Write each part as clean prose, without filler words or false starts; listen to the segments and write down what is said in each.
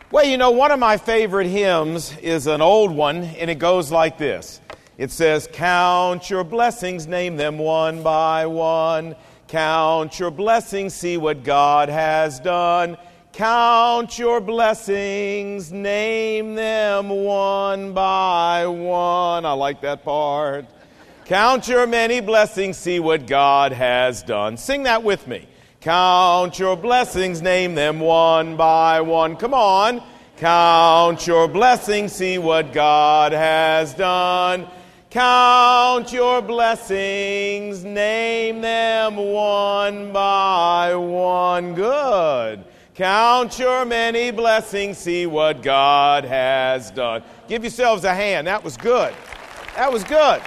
Well, you know, one of my favorite hymns is an old one, and it goes like this. It says, "Count your blessings, name them one by one. Count your blessings, see what God has done. Count your blessings, name them one by one." I like that part. Count your many blessings, see what God has done. Sing that with me. Count your blessings, name them one by one. Come on. Count your blessings, see what God has done. Count your blessings, name them one by one. Good. Count your many blessings, see what God has done. Give yourselves a hand. That was good. That was good.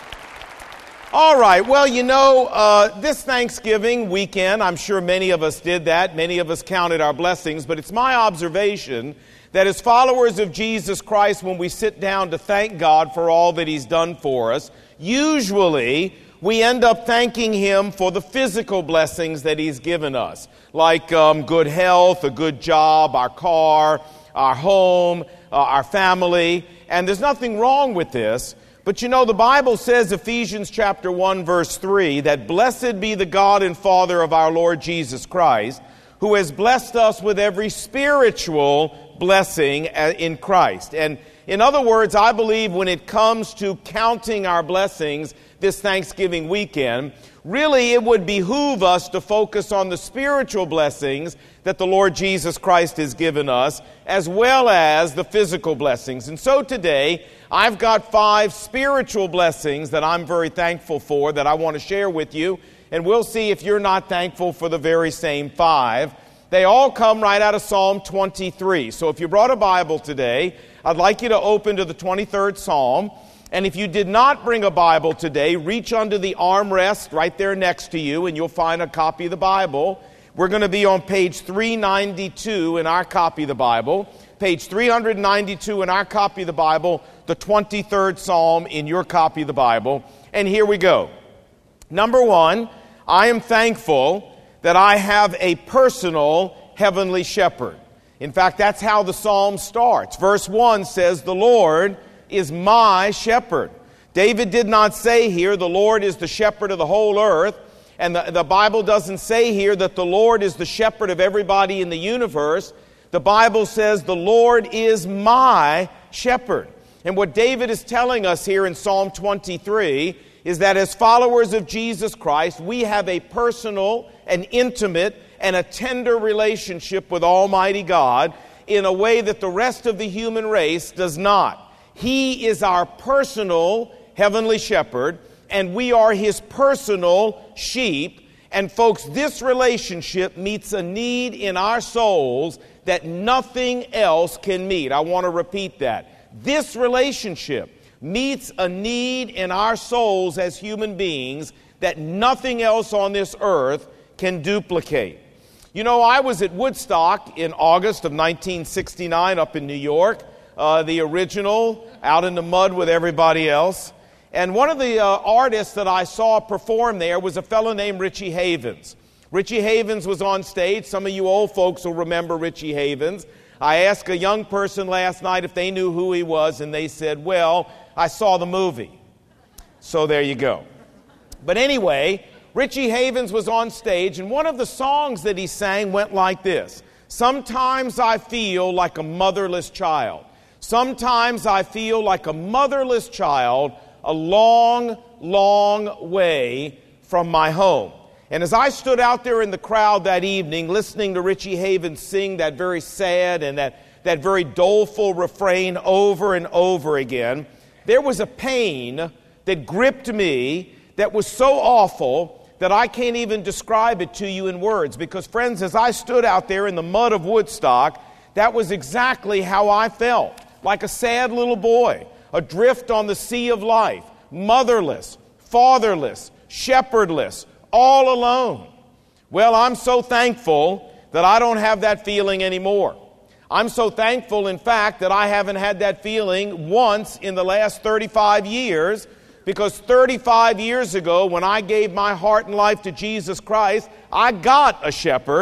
All right, well, you know, this Thanksgiving weekend, I'm sure many of us did that. Many of us counted our blessings, but it's my observation that as followers of Jesus Christ, when we sit down to thank God for all that He's done for us, usually we end up thanking Him for the physical blessings that He's given us, like good health, a good job, our car, our home, our family, and there's nothing wrong with this. But you know, the Bible says, Ephesians chapter 1, verse 3, that blessed be the God and Father of our Lord Jesus Christ, who has blessed us with every spiritual blessing in Christ. And in other words, I believe when it comes to counting our blessings this Thanksgiving weekend, really it would behoove us to focus on the spiritual blessings that the Lord Jesus Christ has given us, as well as the physical blessings. And so today, I've got 5 spiritual blessings that I'm very thankful for that I want to share with you, and we'll see if you're not thankful for the very same 5. They all come right out of Psalm 23. So if you brought a Bible today, I'd like you to open to the 23rd Psalm. And if you did not bring a Bible today, reach under the armrest right there next to you, and you'll find a copy of the Bible. We're going to be on page 392 in our copy of the Bible. Page 392 in our copy of the Bible, the 23rd Psalm in your copy of the Bible. And here we go. Number 1, I am thankful that I have a personal heavenly shepherd. In fact, that's how the psalm starts. Verse 1 says, "The Lord is my shepherd." David did not say here, "The Lord is the shepherd of the whole earth." And the Bible doesn't say here that the Lord is the shepherd of everybody in the universe. The Bible says, "The Lord is my shepherd." And what David is telling us here in Psalm 23 is that as followers of Jesus Christ, we have a personal, an intimate, and a tender relationship with Almighty God in a way that the rest of the human race does not. He is our personal heavenly shepherd, and we are His personal sheep. And folks, this relationship meets a need in our souls that nothing else can meet. I want to repeat that. This relationship meets a need in our souls as human beings that nothing else on this earth can duplicate. You know, I was at Woodstock in August of 1969 up in New York, the original, out in the mud with everybody else. And one of the artists that I saw perform there was a fellow named Richie Havens. Richie Havens was on stage. Some of you old folks will remember Richie Havens. I asked a young person last night if they knew who he was, and they said, "Well, I saw the movie." So there you go. But anyway, Richie Havens was on stage, and one of the songs that he sang went like this. "Sometimes I feel like a motherless child. Sometimes I feel like a motherless child a long, long way from my home." And as I stood out there in the crowd that evening, listening to Richie Havens sing that very sad and that very doleful refrain over and over again, there was a pain that gripped me that was so awful that I can't even describe it to you in words. Because, friends, as I stood out there in the mud of Woodstock, that was exactly how I felt. Like a sad little boy, adrift on the sea of life, motherless, fatherless, shepherdless, all alone. Well, I'm so thankful that I don't have that feeling anymore. I'm so thankful, in fact, that I haven't had that feeling once in the last 35 years, because 35 years ago, when I gave my heart and life to Jesus Christ, I got a shepherd,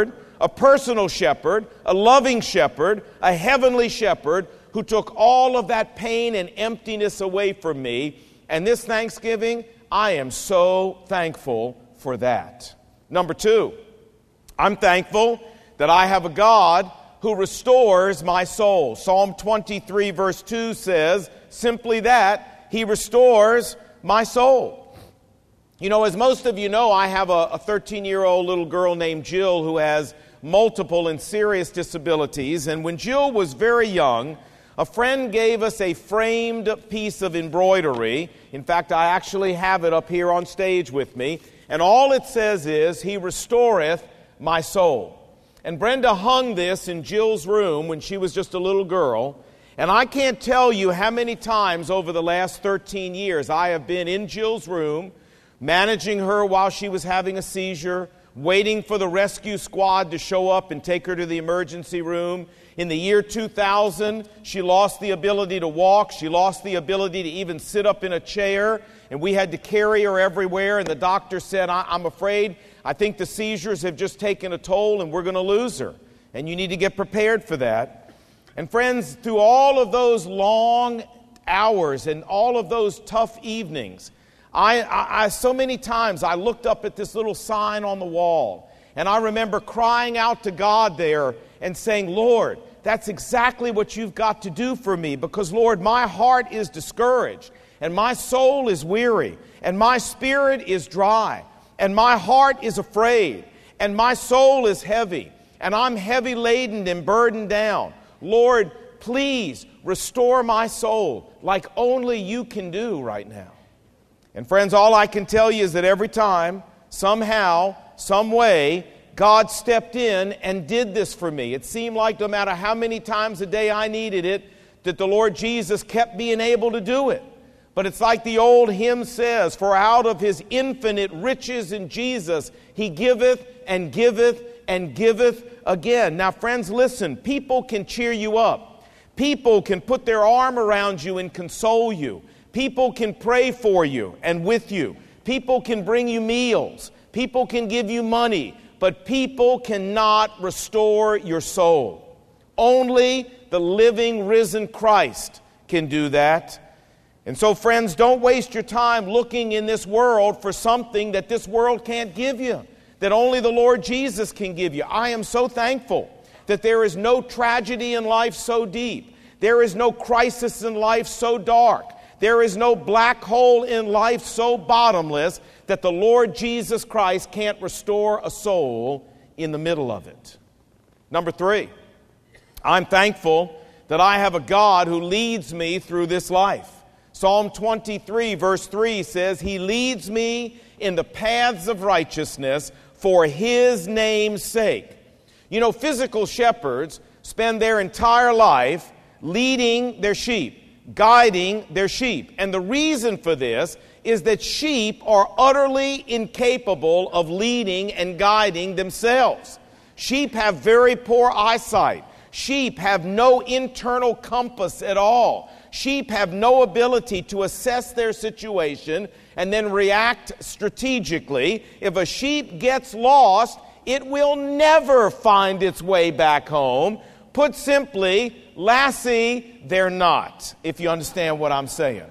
a personal shepherd, a loving shepherd, a heavenly shepherd who took all of that pain and emptiness away from me. And this Thanksgiving, I am so thankful for that. Number 2, I'm thankful that I have a God who restores my soul. Psalm 23 verse 2 says simply that, He restores my soul. You know, as most of you know, I have a 13-year-old little girl named Jill who has multiple and serious disabilities. And when Jill was very young, a friend gave us a framed piece of embroidery. In fact, I actually have it up here on stage with me. And all it says is, He restoreth my soul. And Brenda hung this in Jill's room when she was just a little girl. And I can't tell you how many times over the last 13 years I have been in Jill's room, managing her while she was having a seizure, waiting for the rescue squad to show up and take her to the emergency room. In the year 2000, she lost the ability to walk. She lost the ability to even sit up in a chair. And we had to carry her everywhere. And the doctor said, I'm afraid, I think the seizures have just taken a toll and we're going to lose her. And you need to get prepared for that. And friends, through all of those long hours and all of those tough evenings, I so many times I looked up at this little sign on the wall. And I remember crying out to God there and saying, Lord, that's exactly what you've got to do for me. Because, Lord, my heart is discouraged. And my soul is weary. And my spirit is dry. And my heart is afraid. And my soul is heavy. And I'm heavy laden and burdened down. Lord, please restore my soul like only you can do right now. And friends, all I can tell you is that every time, somehow, some way, God stepped in and did this for me. It seemed like no matter how many times a day I needed it, that the Lord Jesus kept being able to do it. But it's like the old hymn says, for out of His infinite riches in Jesus, He giveth and giveth and giveth again. Now, friends, listen, people can cheer you up. People can put their arm around you and console you. People can pray for you and with you. People can bring you meals. People can give you money. But people cannot restore your soul. Only the living, risen Christ can do that. And so, friends, don't waste your time looking in this world for something that this world can't give you, that only the Lord Jesus can give you. I am so thankful that there is no tragedy in life so deep. There is no crisis in life so dark. There is no black hole in life so bottomless that the Lord Jesus Christ can't restore a soul in the middle of it. Number 3, I'm thankful that I have a God who leads me through this life. Psalm 23 verse 3 says, He leads me in the paths of righteousness for His name's sake. You know, physical shepherds spend their entire life leading their sheep, guiding their sheep. And the reason for this is that sheep are utterly incapable of leading and guiding themselves. Sheep have very poor eyesight. Sheep have no internal compass at all. Sheep have no ability to assess their situation and then react strategically. If a sheep gets lost, it will never find its way back home. Put simply, lassie, they're not, if you understand what I'm saying.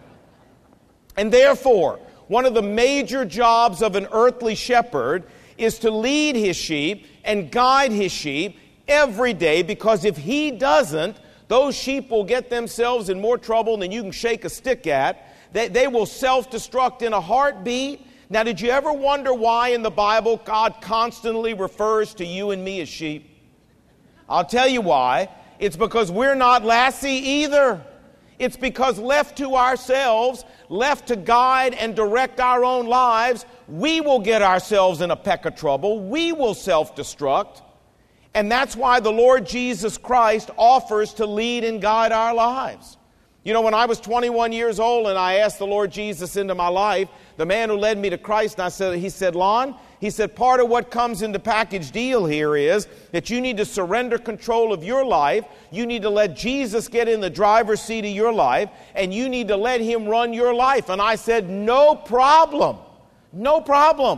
And therefore, one of the major jobs of an earthly shepherd is to lead his sheep and guide his sheep every day, because if he doesn't, those sheep will get themselves in more trouble than you can shake a stick at. They will self-destruct in a heartbeat. Now, did you ever wonder why in the Bible God constantly refers to you and me as sheep? I'll tell you why. It's because we're not lassie either. It's because left to ourselves, left to guide and direct our own lives, we will get ourselves in a peck of trouble. We will self-destruct. And that's why the Lord Jesus Christ offers to lead and guide our lives. You know, when I was 21 years old and I asked the Lord Jesus into my life, the man who led me to Christ, he said, Lon, part of what comes in the package deal here is that you need to surrender control of your life. You need to let Jesus get in the driver's seat of your life, and you need to let Him run your life. And I said, no problem. No problem.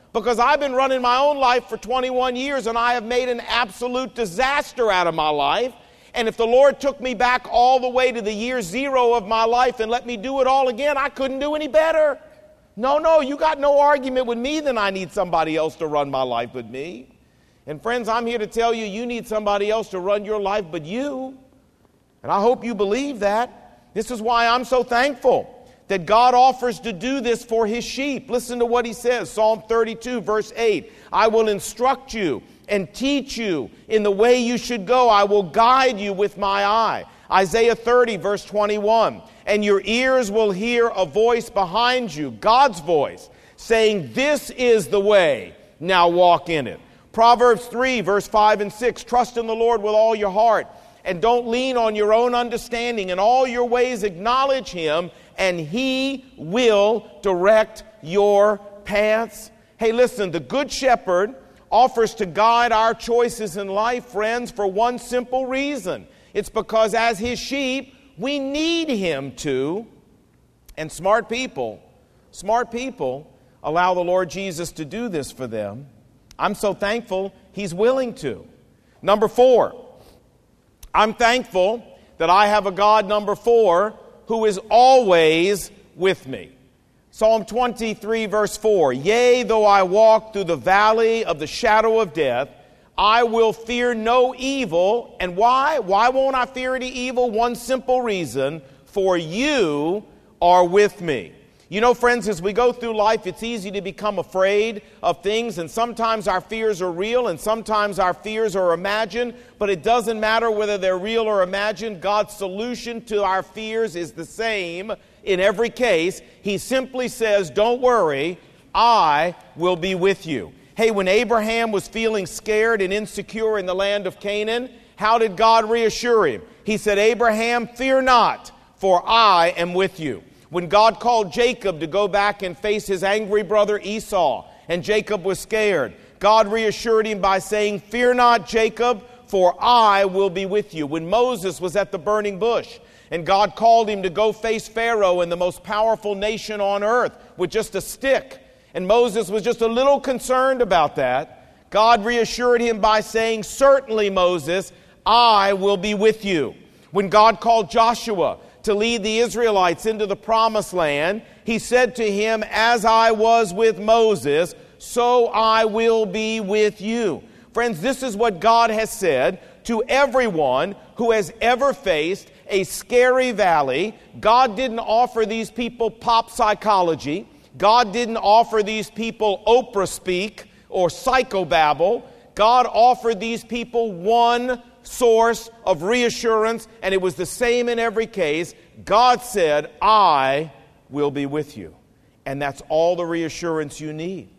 Because I've been running my own life for 21 years and I have made an absolute disaster out of my life. And if the Lord took me back all the way to the year zero of my life and let me do it all again, I couldn't do any better. No, you got no argument with me, then I need somebody else to run my life but me. And friends, I'm here to tell you, you need somebody else to run your life but you. And I hope you believe that. This is why I'm so thankful that God offers to do this for His sheep. Listen to what He says, Psalm 32, verse 8. I will instruct you and teach you in the way you should go. I will guide you with my eye. Isaiah 30, verse 21. And your ears will hear a voice behind you, God's voice, saying, this is the way, now walk in it. Proverbs 3, verse 5 and 6. Trust in the Lord with all your heart, and don't lean on your own understanding. In all your ways acknowledge Him, and He will direct your paths. Hey, listen, the Good Shepherd offers to guide our choices in life, friends, for one simple reason. It's because as His sheep, we need Him to. And smart people allow the Lord Jesus to do this for them. I'm so thankful He's willing to. Number 4, I'm thankful that I have a God, number 4, who is always with me. Psalm 23, verse 4. Yea, though I walk through the valley of the shadow of death, I will fear no evil. And why? Why won't I fear any evil? One simple reason. For you are with me. You know, friends, as we go through life, it's easy to become afraid of things, and sometimes our fears are real, and sometimes our fears are imagined, but it doesn't matter whether they're real or imagined. God's solution to our fears is the same in every case. He simply says, don't worry, I will be with you. Hey, when Abraham was feeling scared and insecure in the land of Canaan, how did God reassure him? He said, Abraham, fear not, for I am with you. When God called Jacob to go back and face his angry brother Esau, and Jacob was scared, God reassured him by saying, fear not, Jacob, for I will be with you. When Moses was at the burning bush, and God called him to go face Pharaoh and the most powerful nation on earth with just a stick, and Moses was just a little concerned about that, God reassured him by saying, certainly, Moses, I will be with you. When God called Joshua to lead the Israelites into the promised land, He said to him, as I was with Moses, so I will be with you. Friends, this is what God has said to everyone who has ever faced a scary valley. God didn't offer these people pop psychology. God didn't offer these people Oprah speak or psychobabble. God offered these people one source of reassurance, and it was the same in every case. God said, I will be with you. And that's all the reassurance you need.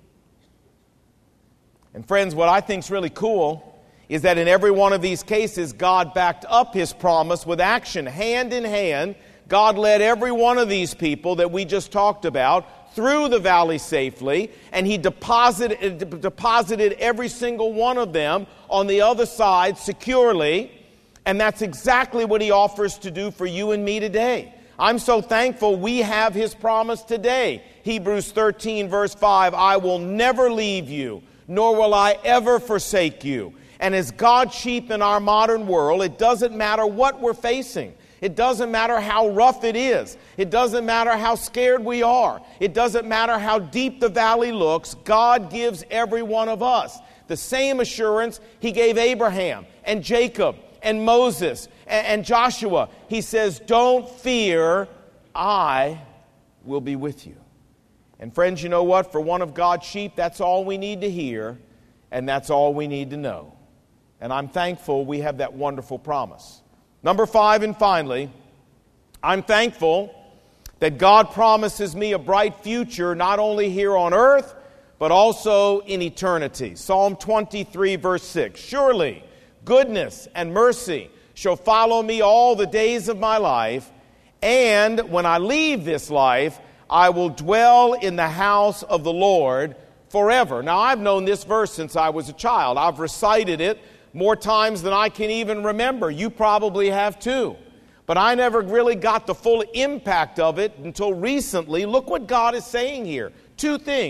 And friends, what I think is really cool is that in every one of these cases, God backed up His promise with action. Hand in hand, God led every one of these people that we just talked about through the valley safely, and He deposited every single one of them on the other side securely. And that's exactly what He offers to do for you and me today. I'm so thankful we have His promise today. Hebrews 13, verse 5, I will never leave you, nor will I ever forsake you. And as God's sheep in our modern world, it doesn't matter what we're facing. It doesn't matter how rough it is. It doesn't matter how scared we are. It doesn't matter how deep the valley looks. God gives every one of us the same assurance He gave Abraham and Jacob and Moses and Joshua. He says, don't fear, I will be with you. And friends, you know what? For one of God's sheep, that's all we need to hear, and that's all we need to know. And I'm thankful we have that wonderful promise. Number 5, and finally, I'm thankful that God promises me a bright future not only here on earth, but also in eternity. Psalm 23, verse 6. Surely goodness and mercy shall follow me all the days of my life, and when I leave this life, I will dwell in the house of the Lord forever. Now, I've known this verse since I was a child. I've recited it more times than I can even remember. You probably have too. But I never really got the full impact of it until recently. Look what God is saying here. 2 things.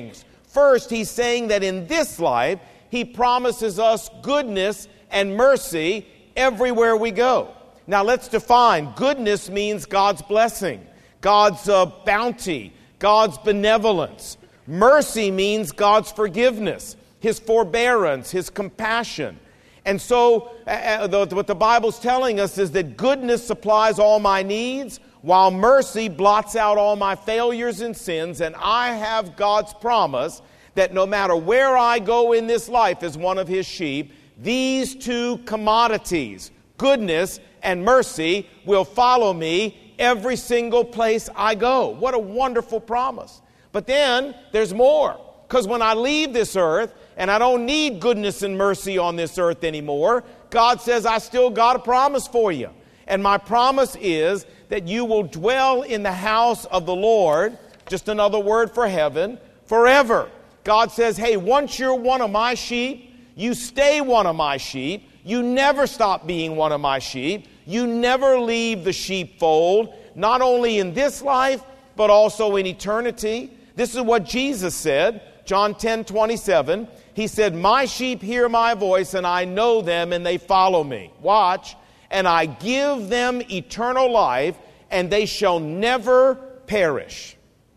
First, he's saying that in this life, he promises us goodness and mercy everywhere we go. Now let's define. Goodness means God's blessing, God's bounty, God's benevolence. Mercy means God's forgiveness, His forbearance, His compassion. And so what the Bible's telling us is that goodness supplies all my needs, while mercy blots out all my failures and sins. And I have God's promise that no matter where I go in this life as one of His sheep, these two commodities, goodness and mercy, will follow me every single place I go. What a wonderful promise. But then there's more. Because when I leave this earth, and I don't need goodness and mercy on this earth anymore, God says, I still got a promise for you. And my promise is that you will dwell in the house of the Lord, just another word for heaven, forever. God says, hey, once you're one of my sheep, you stay one of my sheep. You never stop being one of my sheep. You never leave the sheepfold, not only in this life, but also in eternity. This is what Jesus said, John 10:27. He said, my sheep hear my voice, and I know them, and they follow me. Watch. And I give them eternal life, and they shall never perish.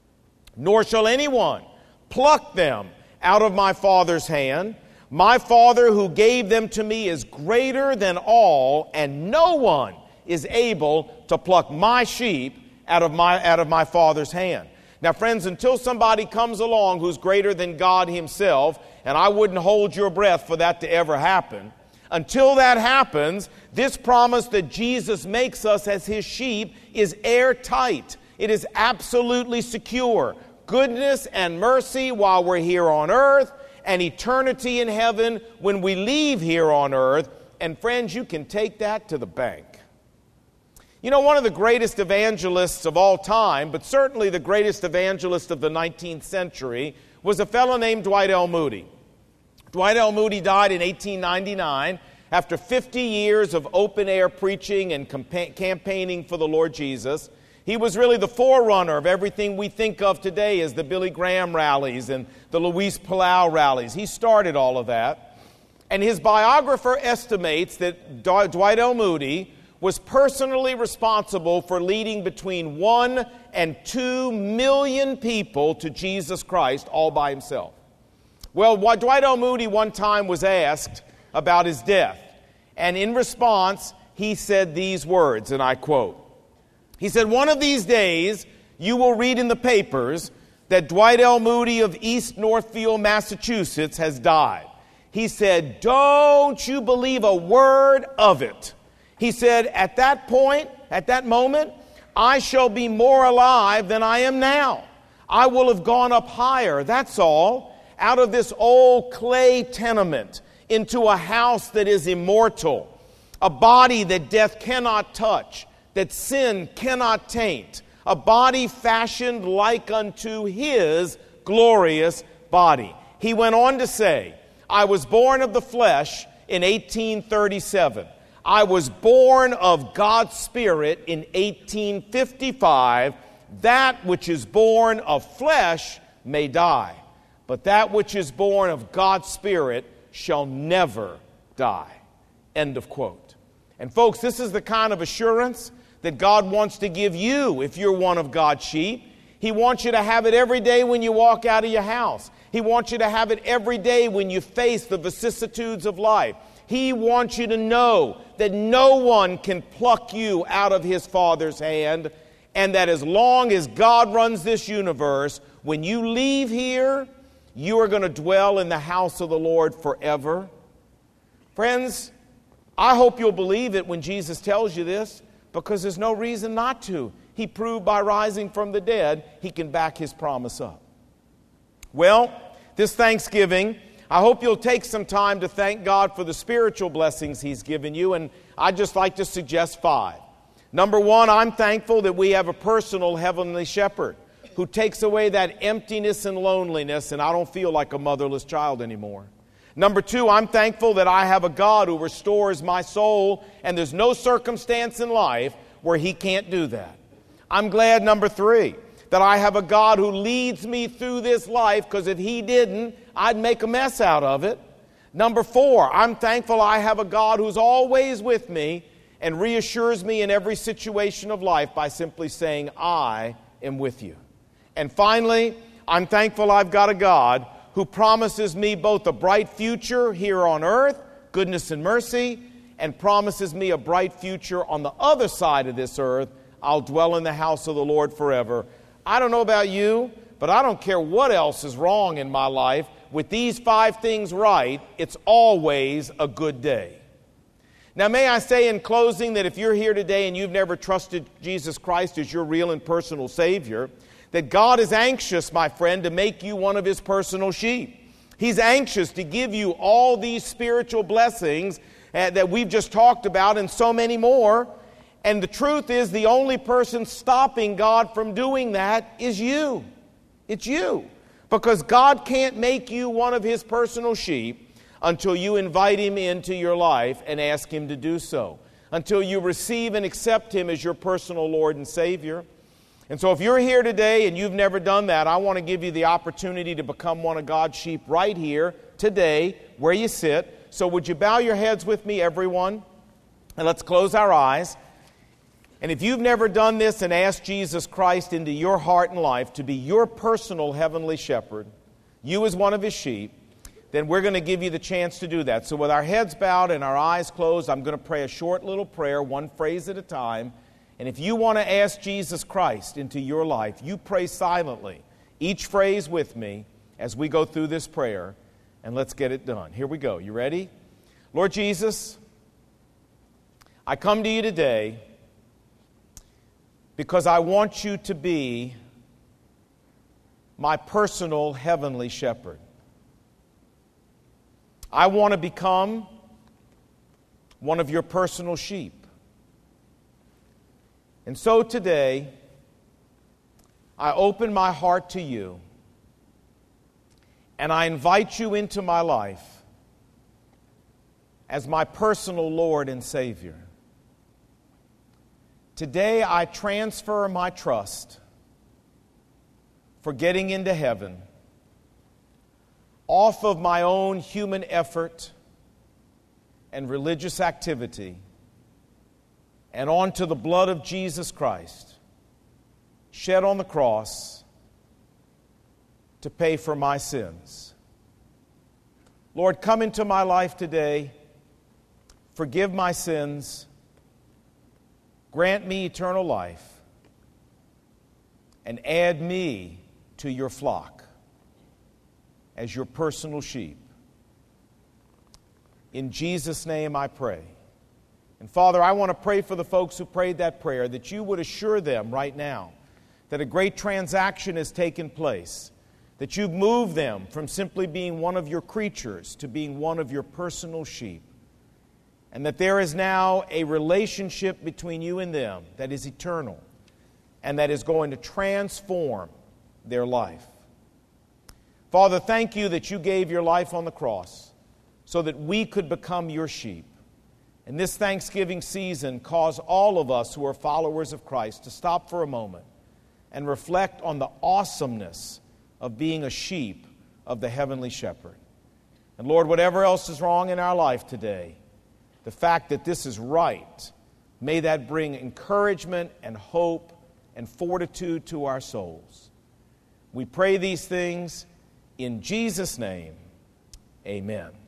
Nor shall anyone pluck them out of my Father's hand. My Father who gave them to me is greater than all, and no one is able to pluck my sheep out of my Father's hand. Now, friends, until somebody comes along who's greater than God Himself, and I wouldn't hold your breath for that to ever happen, until that happens, this promise that Jesus makes us as His sheep is airtight. It is absolutely secure. Goodness and mercy while we're here on earth, and eternity in heaven when we leave here on earth. And friends, you can take that to the bank. You know, one of the greatest evangelists of all time, but certainly the greatest evangelist of the 19th century, was a fellow named Dwight L. Moody. Dwight L. Moody died in 1899 after 50 years of open-air preaching and campaigning for the Lord Jesus. He was really the forerunner of everything we think of today as the Billy Graham rallies and the Luis Palau rallies. He started all of that. And his biographer estimates that Dwight L. Moody was personally responsible for leading between 1 and 2 million people to Jesus Christ all by himself. Well, Dwight L. Moody one time was asked about his death. And in response, he said these words, and I quote, he said, one of these days you will read in the papers that Dwight L. Moody of East Northfield, Massachusetts has died. He said, don't you believe a word of it. He said, at that point, at that moment, I shall be more alive than I am now. I will have gone up higher, that's all, out of this old clay tenement into a house that is immortal, a body that death cannot touch, that sin cannot taint, a body fashioned like unto His glorious body. He went on to say, I was born of the flesh in 1837. I was born of God's Spirit in 1855. That which is born of flesh may die, but that which is born of God's Spirit shall never die. End of quote. And folks, this is the kind of assurance that God wants to give you if you're one of God's sheep. He wants you to have it every day when you walk out of your house. He wants you to have it every day when you face the vicissitudes of life. He wants you to know that no one can pluck you out of His Father's hand, and that as long as God runs this universe, when you leave here, you are going to dwell in the house of the Lord forever. Friends, I hope you'll believe it when Jesus tells you this, because there's no reason not to. He proved by rising from the dead, He can back His promise up. Well, this Thanksgiving, I hope you'll take some time to thank God for the spiritual blessings He's given you, and I'd just like to suggest 5. Number 1, I'm thankful that we have a personal heavenly shepherd who takes away that emptiness and loneliness, and I don't feel like a motherless child anymore. Number 2, I'm thankful that I have a God who restores my soul, and there's no circumstance in life where He can't do that. I'm glad, number 3, that I have a God who leads me through this life, because if He didn't, I'd make a mess out of it. Number 4, I'm thankful I have a God who's always with me and reassures me in every situation of life by simply saying, I am with you. And finally, I'm thankful I've got a God who promises me both a bright future here on earth, goodness and mercy, and promises me a bright future on the other side of this earth. I'll dwell in the house of the Lord forever. I don't know about you, but I don't care what else is wrong in my life. With these 5 things right, it's always a good day. Now, may I say in closing that if you're here today and you've never trusted Jesus Christ as your real and personal Savior, that God is anxious, my friend, to make you one of His personal sheep. He's anxious to give you all these spiritual blessings that we've just talked about and so many more. And the truth is, the only person stopping God from doing that is you. It's you. Because God can't make you one of His personal sheep until you invite Him into your life and ask Him to do so. Until you receive and accept Him as your personal Lord and Savior. And so if you're here today and you've never done that, I want to give you the opportunity to become one of God's sheep right here, today, where you sit. So would you bow your heads with me, everyone? And let's close our eyes. And if you've never done this and asked Jesus Christ into your heart and life to be your personal heavenly shepherd, you as one of His sheep, then we're going to give you the chance to do that. So with our heads bowed and our eyes closed, I'm going to pray a short little prayer, one phrase at a time. And if you want to ask Jesus Christ into your life, you pray silently, each phrase with me as we go through this prayer, and let's get it done. Here we go. You ready? Lord Jesus, I come to you today because I want you to be my personal heavenly shepherd. I want to become one of your personal sheep. And so today, I open my heart to you, and I invite you into my life as my personal Lord and Savior. Today, I transfer my trust for getting into heaven off of my own human effort and religious activity and onto the blood of Jesus Christ, shed on the cross to pay for my sins. Lord, come into my life today, forgive my sins, grant me eternal life, and add me to your flock as your personal sheep. In Jesus' name I pray. And Father, I want to pray for the folks who prayed that prayer, that you would assure them right now that a great transaction has taken place, that you've moved them from simply being one of your creatures to being one of your personal sheep, and that there is now a relationship between you and them that is eternal and that is going to transform their life. Father, thank you that you gave your life on the cross so that we could become your sheep. And this Thanksgiving season, cause all of us who are followers of Christ to stop for a moment and reflect on the awesomeness of being a sheep of the Heavenly Shepherd. And Lord, whatever else is wrong in our life today, the fact that this is right, may that bring encouragement and hope and fortitude to our souls. We pray these things in Jesus' name. Amen.